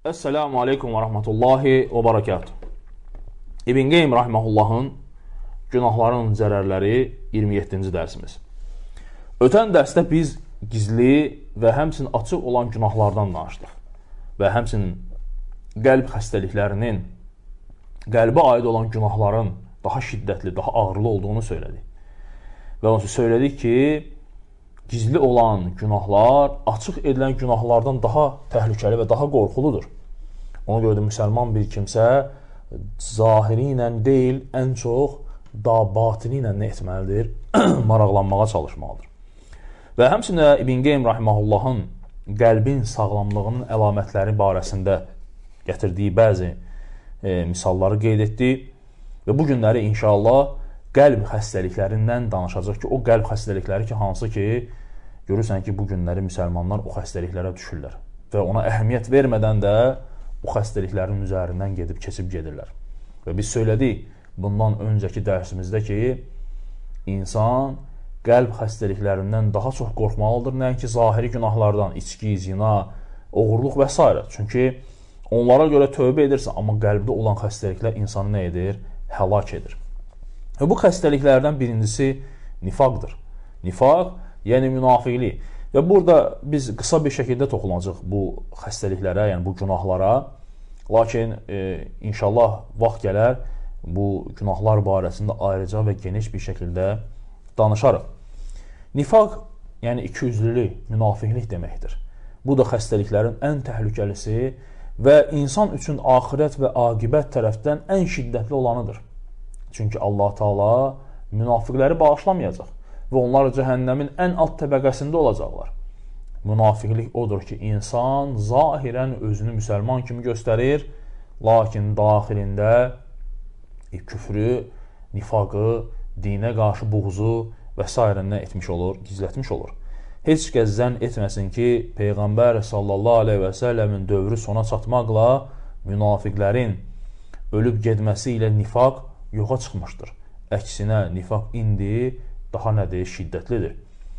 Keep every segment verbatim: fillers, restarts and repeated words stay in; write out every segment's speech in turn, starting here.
Esselamu aleykum və rəhmətullahi və barakatuh. İbn Qeym rəhməhullahın günahların zərərləri iyirmi yeddinci dərsimiz. Ötən dərsdə biz gizli və həmçinin açıq olan günahlardan danışdıq və həmçinin qəlb xəstəliklərinin qəlbə aid olan günahların daha şiddətli, daha ağırlı olduğunu söylədik. Və onu söylədik ki, gizli olan günahlar açıq edilən günahlardan daha təhlükəli və daha qorxuludur. Ona görə də müsəlman bir kimsə zahiri ilə deyil, ən çox da batini ilə nə etməlidir? Maraqlanmağa çalışmalıdır. Və həmçində İbn Qeym rahimehullahın qəlbin sağlamlığının əlamətləri barəsində gətirdiyi bəzi e, misalları qeyd etdi və bu günləri inşallah qəlb xəstəliklərindən danışacaq ki, o qəlb xəstəlikləri ki, hansı ki, görürsən ki, bu günləri müsəlmanlar o xəstəliklərə düşürlər və ona əhəmiyyət vermədən də o xəstəliklərin üzərindən gedib, keçib gedirlər. Və biz söylədik bundan öncəki dərsimizdə ki, insan qəlb xəstəliklərindən daha çox qorxmalıdır, nəinki zahiri günahlardan, içki, zina, oğurluq və s. Çünki onlara görə tövbə edirsən, amma qəlbdə olan xəstəliklər insanı nə edir? Həlak edir. Və bu xəstəliklərdən birincisi nifaqdır. Nifaq, yəni münafiqlik. Və burada biz qısa bir şəkildə toxunacaq bu xəstəliklərə, yəni bu günahlara. Lakin e, inşallah vaxt gələr bu günahlar barəsində ayrıca və geniş bir şəkildə danışarıq. Nifaq, yəni ikiyüzlülük, münafiqlik deməkdir. Bu da xəstəliklərin ən təhlükəlisi və insan üçün axirət və aqibət tərəfdən ən şiddətli olanıdır. Çünki Allah Taala münafiqləri bağışlamayacaq və onlar cəhənnəmin ən alt təbəqəsində olacaqlar. Münafiqlik odur ki, insan zahirən özünü müsəlman kimi göstərir, lakin daxilində e, küfrü, nifaqı, dinə qarşı buğzu və s. nə etmiş olur, gizlətmiş olur. Heç kəs zənn etməsin ki, Peyğəmbər sallallahu aleyhi və səlləmin dövrü sona çatmaqla münafiqlərin ölüb gedməsi ilə nifaq yoxa çıxmışdır. Əksinə, nifaq indi daha nədir? Şiddətlidir.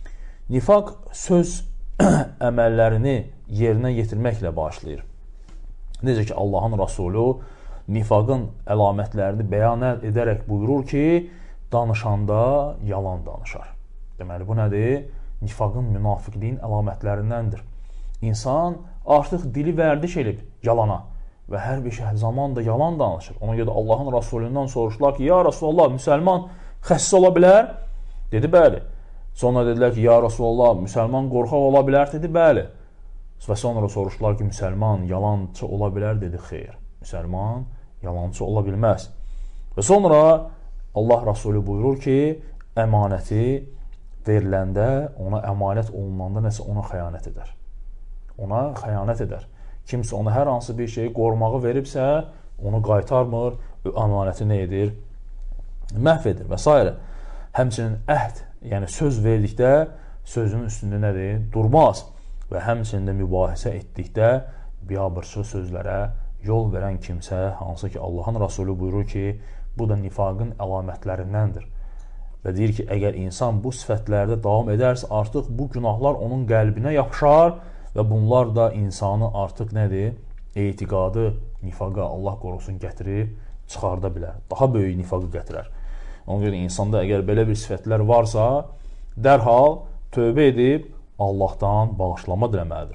Nifaq söz əməllərini yerinə yetirməklə başlayır. Necə ki, Allahın Rasulü nifaqın əlamətlərini bəyan edərək buyurur ki, danışanda yalan danışar. Deməli, bu nədir? Nifaqın, münafiqliyin əlamətlərindəndir. İnsan artıq dili vərdiş edib yalana və hər bir şey zaman da yalan danışır. Ona görə Allahın Rasulündən soruşdular ki, ya Rasulallah, müsəlman xəsis ola bilər? Dedi, bəli. Sonra dedilər ki, ya Rasulallah, müsəlman qorxaq ola bilər? Dedi, bəli. Və sonra soruşdular ki, müsəlman yalancı ola bilər? Dedi, xeyr. Müsəlman yalancı ola bilməz. Və sonra Allah Rasulü buyurur ki, əmanəti veriləndə, ona əmanət olunanda nəsə ona xəyanət edər. Ona xəyanət edər. Kimsə ona hər hansı bir şeyi qorumağı veribsə, onu qaytarmır, əmanəti nə edir? Məhv edir və s. Həmçinin əhd, yəni söz verdikdə sözün üstündə nədir? Durmaz və həmçinin də mübahisə etdikdə biabırçı sözlərə yol verən kimsə, hansı ki Allahın Rasulü buyurur ki, bu da nifaqın əlamətlərindəndir. Və deyir ki, əgər insan bu sifətlərdə davam edərsə, artıq bu günahlar onun qəlbinə yapışar və bunlar da insanı artıq nədir? Etiqadı, nifaqa Allah qorusun gətirir, çıxarda bilər. Daha böyük nifaqı gətirər. Ona görə insanda əgər belə bir sifətlər varsa, dərhal tövbə edib Allahdan bağışlama diləməlidir.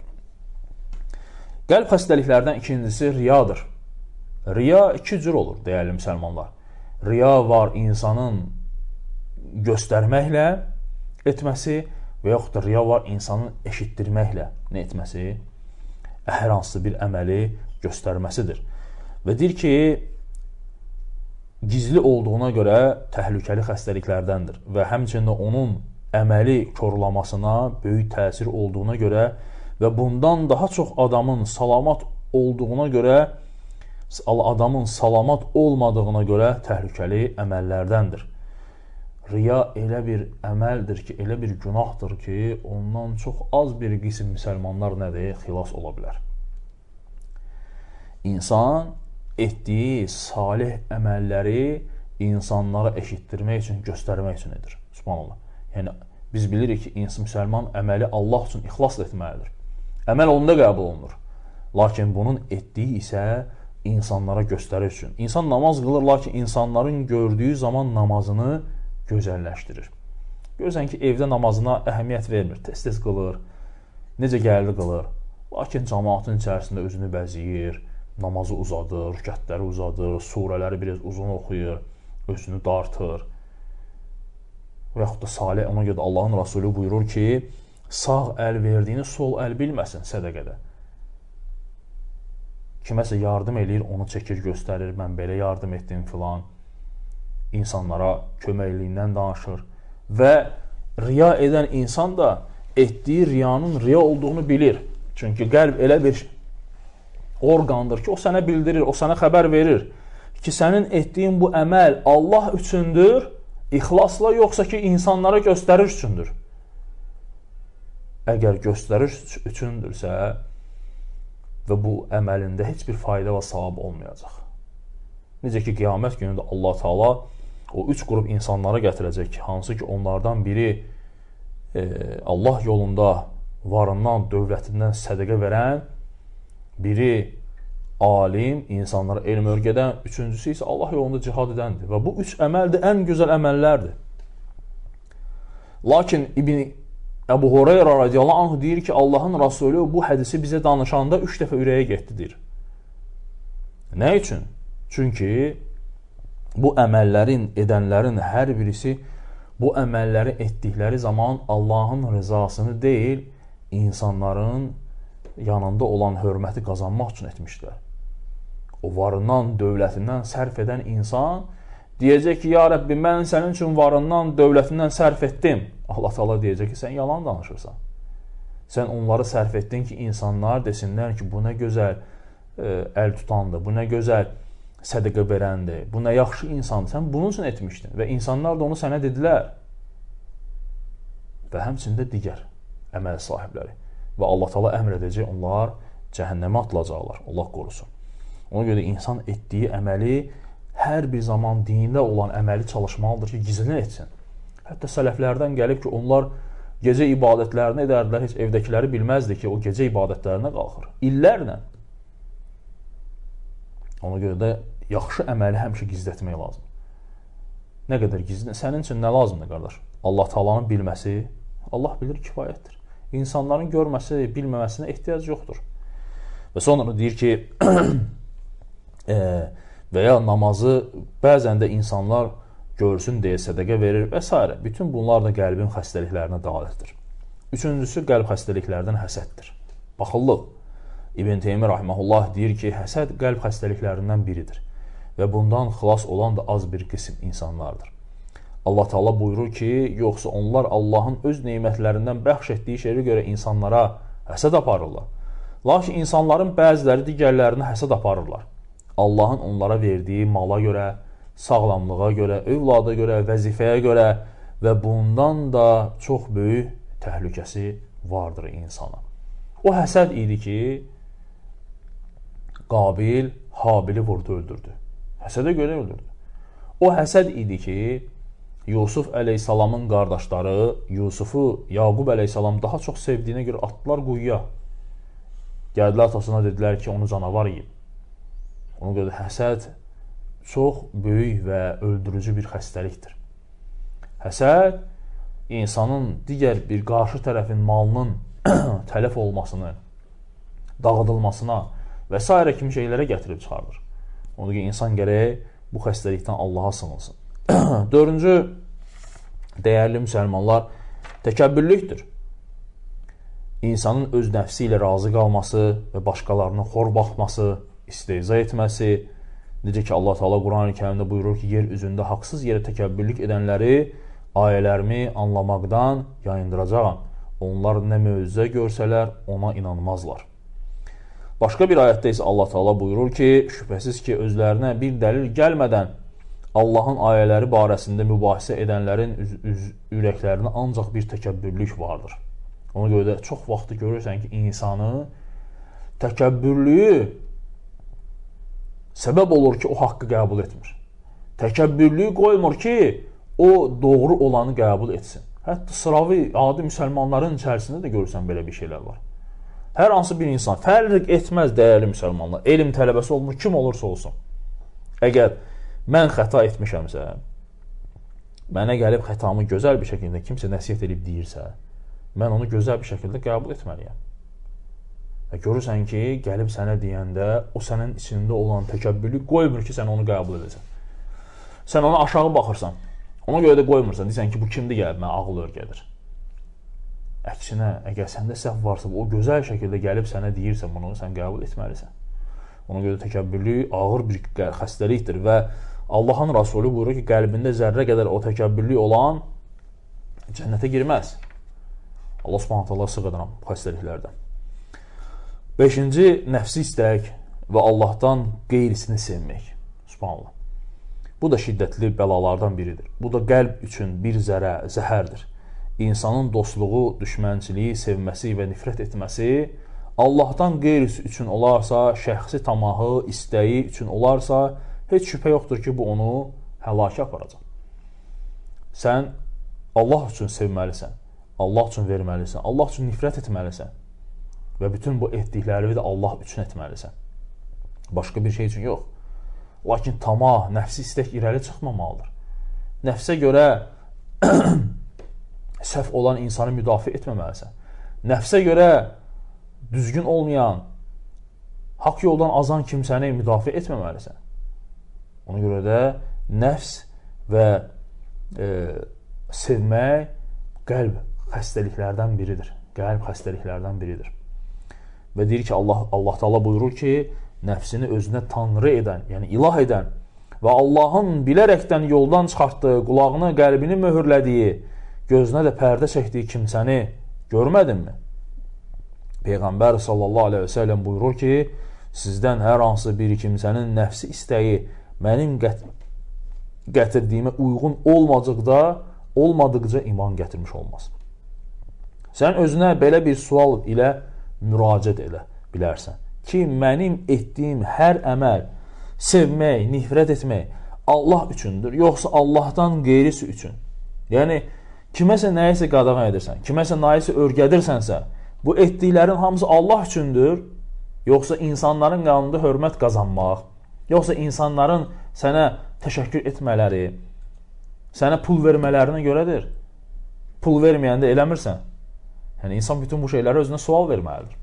Qəlb xəstəliklərdən ikincisi riyadır. Riya iki cür olur, dəyərli müsəlmanlar. Riya var insanın göstərməklə etməsi və yaxud da riya var insanın eşitdirməklə nə etməsi? Hər hansı bir əməli göstərməsidir. Və deyir ki, gizli olduğuna görə təhlükəli xəstəliklərdəndir və həmçində onun əməli korlamasına böyük təsir olduğuna görə və bundan daha çox adamın salamat olduğuna görə, adamın salamat olmadığına görə təhlükəli əməllərdəndir. Riya elə bir əməldir ki, elə bir günahdır ki, ondan çox az bir qism müsəlmanlar nədir? Xilas ola bilər. İnsan etdiyi salih əməlləri insanlara eşitdirmək üçün, göstərmək üçün edir. Subhanallah. Yəni, biz bilirik ki, müsəlman əməli Allah üçün ixlas etməlidir. Əməl onda qəbul olunur. Lakin bunun etdiyi isə insanlara göstərir üçün. İnsan namaz qılır, lakin insanların gördüyü zaman namazını gözəlləşdirir. Görürsən ki, evdə namazına əhəmiyyət vermir, tez-tez qılır, necə gəldi qılır. Lakin cəmaatın içərisində özünü bəziyir, namazı uzadır, rükətləri uzadır, surələri biraz uzun oxuyur, özünü dartır. Və yaxud da salih, ona görə Allahın Rasulü buyurur ki, sağ əl verdiyini sol əl bilməsin sədəqədə. Kiməsə yardım eləyir, onu çəkir, göstərir, mən belə yardım etdim filan. İnsanlara köməkliyindən danışır. Və riya edən insan da etdiyi riyanın riya olduğunu bilir. Çünki qəlb elə bir orqandır ki, o sənə bildirir, o sənə xəbər verir ki, sənin etdiyin bu əməl Allah üçündür, ixlasla, yoxsa ki, insanlara göstəriş üçündür. Əgər göstəriş üçündürsə və bu əməlində heç bir fayda və savab olmayacaq. Necə ki, qiyamət günündə Allah Taala o üç qrup insanlara gətirəcək ki, hansı ki, onlardan biri e, Allah yolunda varından, dövlətindən sədəqə verən, biri alim, insanlara elm öyrədən, üçüncüsü isə Allah yolunda cihad edəndir. Və bu üç əməl də ən gözəl əməllərdir. Lakin İbn Əbu Hureyra radiyallahu anh deyir ki, Allahın Rasulü bu hədisi bizə danışanda üç dəfə ürəyə getdidir. Nə üçün? Çünki bu əməllərin, edənlərin hər birisi bu əməlləri etdikləri zaman Allahın rızasını deyil, insanların yanında olan hörməti qazanmaq üçün etmişlər. O varından, dövlətindən sərf edən insan deyəcək ki, ya Rəbbi, mən sənin üçün varından, dövlətindən sərf etdim. Allah Taala deyəcək ki, sən yalan danışırsan. Sən onları sərf etdin ki, insanlar desinlər ki, bu nə gözəl e, əl tutandır, bu nə gözəl sədəqə verəndir, bu nə yaxşı insandır. Sən bunun üçün etmişdin və insanlar da onu sənə dedilər. Və həmçində digər əməl sahibləri. Və Allah Taala əmr edəcək, onlar cəhənnəmə atılacaqlar. Allah qorusun. Ona görə insan etdiyi əməli hər bir zaman dində olan əməli çalışmalıdır ki, gizlin etsin. Hətta sələflərdən gəlib ki, onlar gecə ibadətlərini edərdilər, heç evdəkiləri bilməzdi ki, o gecə ibadətlərinə qalxır. İllərlə. Ona görə də yaxşı əməli həmişə gizlətmək lazım. Nə qədər gizlin, sənin üçün nə lazımdır, qardaş? Allah Taalanın bilməsi, Allah bilir, kifayətdir. İnsanların görməsi, bilməməsinə ehtiyac yoxdur. Və sonra deyir ki, e, və ya namazı bəzən də insanlar görsün deyə sədəqə verir və s. Bütün bunlar da qəlbin xəstəliklərinə dairdir. Üçüncüsü, qəlb xəstəliklərdən həsəddir. Baxıllıq. İbn Teymiyyə rahimehullah deyir ki, həsəd qəlb xəstəliklərindən biridir və bundan xilas olan da az bir qism insanlardır. Allah Taala buyurur ki, yoxsa onlar Allahın öz nemətlərindən bəxş etdiyi şeyə görə insanlara həsəd aparırlar. Lakin insanların bəziləri digərlərinə həsəd aparırlar. Allahın onlara verdiyi mala görə, sağlamlığa görə, övlada görə, vəzifəyə görə və bundan da çox böyük təhlükəsi vardır insana. O həsəd idi ki, Qabil Habili vurdu, öldürdü. Həsədə görə öldürdü. O həsəd idi ki, Yusuf əleyhissalamın qardaşları Yusufu Yaqub əleyhissalam daha çox sevdiyinə görə atdılar quyuya. Gəldilər atasına, dedilər ki, onu canavar yiyib. Ona görə həsəd çox böyük və öldürücü bir xəstəlikdir. Həsəd insanın digər bir qarşı tərəfin malının tələf olmasını, dağıdılmasına və s. kimi şeylərə gətirib çıxardır. Ona görə insan gərək bu xəstəlikdən Allaha sığınsın. Dördüncü, dəyərli müsəlmanlar, təkəbbürlükdür. İnsanın öz nəfsi ilə razı qalması və başqalarına xor baxması, istehza etməsi, necə ki Allah Taala Quran-ı Kərimdə buyurur ki, yer üzündə haqsız yerə təkəbbürlük edənləri ayələrimi anlamaqdan yayındıracağam. Onlar nə möcüzə görsələr, ona inanmazlar. Başqa bir ayətdə isə Allah Taala buyurur ki, şübhəsiz ki, özlərinə bir dəlil gəlmədən Allahın ayələri barəsində mübahisə edənlərin üz üz ürəklərində ancaq bir təkəbbürlük vardır. Ona görə də çox vaxtı görürsən ki, insanı təkəbbürlüyü səbəb olur ki, o haqqı qəbul etmir. Təkəbbürlüyü qoymur ki, o doğru olanı qəbul etsin. Hətta sıravi adi müsəlmanların içərisində də görürsən belə bir şeylər var. Hər hansı bir insan, fərq etməz dəyərli müsəlmanlar, elm tələbəsi olmuş, kim olursa olsun. Əgər mən xəta etmişəmsə, mənə gəlib xətamı gözəl bir şəkildə kimsə nəsiyyət edib deyirsə, mən onu gözəl bir şəkildə qəbul etməliyəm. Və görürsən ki, gəlib sənə deyəndə o sənin içində olan təkəbbürlük qoymur ki, sən onu qəbul edəsən. Sən ona aşağı baxırsan, ona görə də qoymursan, deyirsən ki, bu kimdir gəlib, mənə ağıl örgədir. Əksinə, əgər səndə səhv varsa, o gözəl şəkildə gəlib sənə deyirsə, bunu sən qəbul etməlisən. Ona görə təkəbbürlük ağır bir xəstəlikdir və Allahın Rasulü buyurur ki, qəlbində zərrə qədər o təkəbbürlük olan cənnətə girməz. Allah Subhanahu taala sığıdıram bu xəstəliklərdən. Beşinci, nəfsi istək və Allahdan qeyrisini sevmək. Subhanallah. Bu da şiddətli bəlalardan biridir. Bu da qəlb üçün bir zərə, zəhərdir. İnsanın dostluğu, düşmənçiliyi, sevməsi və nifrət etməsi Allahdan qeyrisi üçün olarsa, şəxsi tamahı, istəyi üçün olarsa, heç şübhə yoxdur ki, bu onu həlakə aparacaq. Sən Allah üçün sevməlisən, Allah üçün verməlisən, Allah üçün nifrət etməlisən və bütün bu etdikləri də Allah üçün etməlisən. Başqa bir şey üçün yox. Lakin tamah, nəfsi istək irəli çıxmamalıdır. Nəfsə görə səhv olan insanı müdafiə etməməlisən. Nəfsə görə düzgün olmayan, haqq yoldan azan kimsəni müdafiə etməməlisən. Ona görə də nəfs və e, sevmək qəlb xəstəliklərdən biridir. Qəlb xəstəliklərdən biridir. Və deyir ki, Allah, Allah Teala buyurur ki, nəfsini özünə tanrı edən, yəni ilah edən və Allahın bilərəkdən yoldan çıxartdığı, qulağını, qəlbini möhürlədiyi, gözünə də pərdə çəkdiyi kimsəni görmədinmi? Peyğəmbər sallallahu aleyhi və səlləm buyurur ki, sizdən hər hansı bir kimsənin nəfsi istəyi mənim qət gətirdiyimə uyğun olmadıqda, olmadıqca iman gətirmiş olmaz. Sən özünə belə bir sual ilə müraciət elə bilərsən ki, mənim etdiyim hər əməl, sevmək, nifrət etmək Allah üçündür, yoxsa Allahdan qeyrisi üçün? Yəni, kiməsə nəyisə qadağan edirsən, kiməsə nəyisə örgədirsənsə, bu etdiklərin hamısı Allah üçündür, yoxsa insanların qanında hörmət qazanmaq, yoxsa insanların sənə təşəkkür etmələri, sənə pul vermələrinə görədir. Pul verməyəndə eləmirsən. Yəni, insan bütün bu şeyləri özünə sual verməlidir.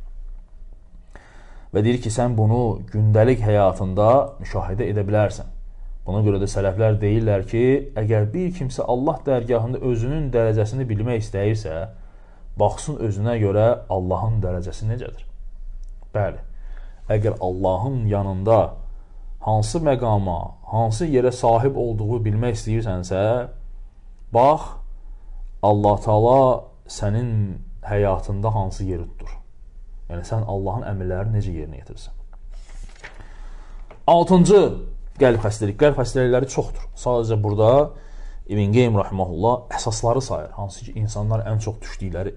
Və deyir ki, sən bunu gündəlik həyatında müşahidə edə bilərsən. Buna görə də sələflər deyirlər ki, əgər bir kimsə Allah dərgahında özünün dərəcəsini bilmək istəyirsə, baxsın özünə görə Allahın dərəcəsi necədir? Bəli, əgər Allahın yanında hansı məqama, hansı yerə sahib olduğu bilmək istəyirsənsə, bax, Allah Teala sənin həyatında hansı yeri tutur? Yəni, sən Allahın əmrlərini necə yerinə yetirsən? Altıncı, qəlb xəstəlik. Qəlb xəstəlikləri çoxdur. Sadəcə burada İbn Qeym rahimehullah əsasları sayır. Hansı ki, insanlar ən çox düşdükləri.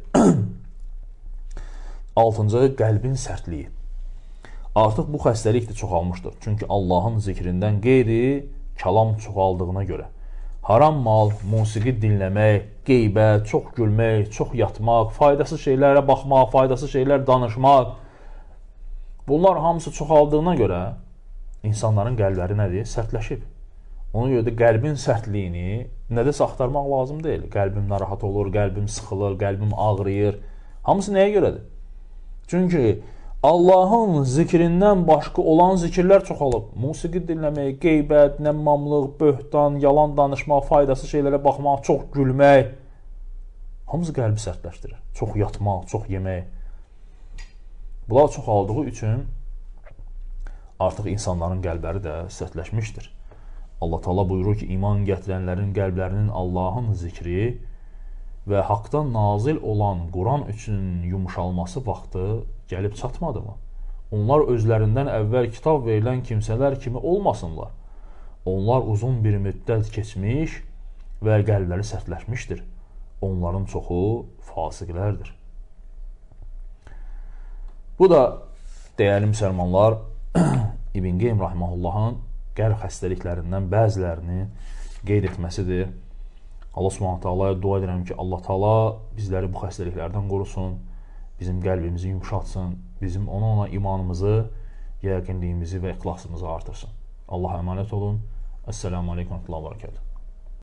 Altıncı, qəlbin sərtliyi. Artıq bu xəstəlik də çoxalmışdır. Çünki Allahın zikrindən qeyri kəlam çoxaldığına görə. Haram mal, musiqi dinləmək, qeybət, çox gülmək, çox yatmaq, faydasız şeylərə baxmaq, faydasız şeylər danışmaq. Bunlar hamısı çoxaldığına görə insanların qəlbləri nədir? Sərtləşib. Ona görə də qəlbin sərtliyini nədə axtarmaq lazım deyil. Qəlbim narahat olur, qəlbim sıxılır, qəlbim ağrıyır. Hamısı nəyə görədir? Çünki Allahın zikrindən başqa olan zikirlər çoxalıb. Musiqi dinləmək, qeybət, nəmmamlıq, böhtan, yalan danışmaq, faydasız şeylərə baxmaq, çox gülmək. Hamısı qəlbi sərtləşdirir. Çox yatmaq, çox yemək. Bunlar çoxaldığı üçün artıq insanların qəlbləri də sərtləşmişdir. Allah Teala buyurur ki, iman gətirənlərin qəlblərinin Allahın zikri və haqdan nazil olan Quran üçün yumuşalması vaxtı gəlib çatmadı mı? Onlar özlərindən əvvəl kitab verilən kimsələr kimi olmasınlar. Onlar uzun bir müddət keçmiş və qəlbləri sərtləşmişdir. Onların çoxu fasiqlərdir. Bu da dəyərli müsəlmanlar İbn Qeym rahimehullahın qəlb xəstəliklərindən bəzilərini qeyd etməsidir. Allah Subhanahu taalaya dua edirəm ki, Allah Taala bizləri bu xəstəliklərdən qorusun. bizim qəlbimizi yumşatsın, bizim ona ona imanımızı, yəqinliyimizi və ixlasımızı artırsın. Allaha əmanət olun. Əssəlamu aleykum və rəhmətullah və bərəkətuhu.